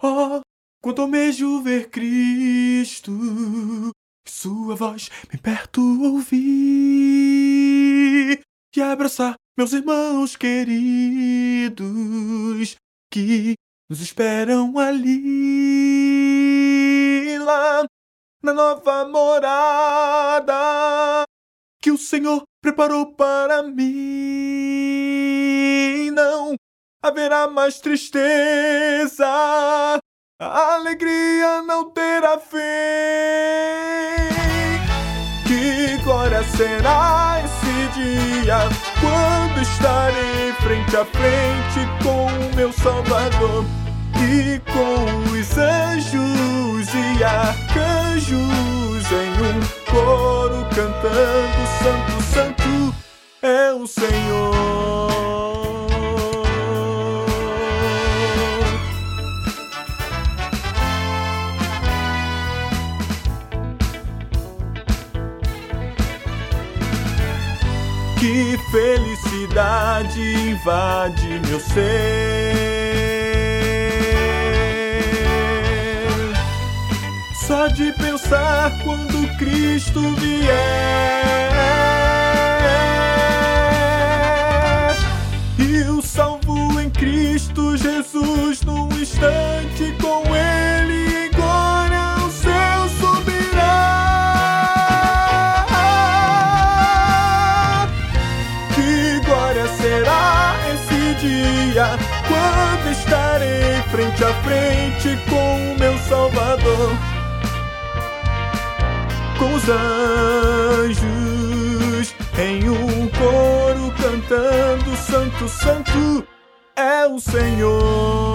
Oh, quanto almejo ver Cristo, sua voz bem perto ouvir e abraçar meus irmãos queridos que nos esperam ali, lá na nova morada que o Senhor preparou para mim. Não haverá mais tristeza, a alegria não terá fim. Que glória será esse dia, quando estarei frente a frente com o meu Salvador, e com os anjos e arcanjos em um coro cantando: Santo, Santo é o Senhor. Que felicidade invade meu ser, só de pensar quando Cristo vier e o salvo em Cristo Jesus, num instante com Ele em glória ao céu subirá. Que glória será esse dia, quando estarei frente a frente com o meu Salvador, com os anjos em um coro cantando: Santo, Santo é o Senhor.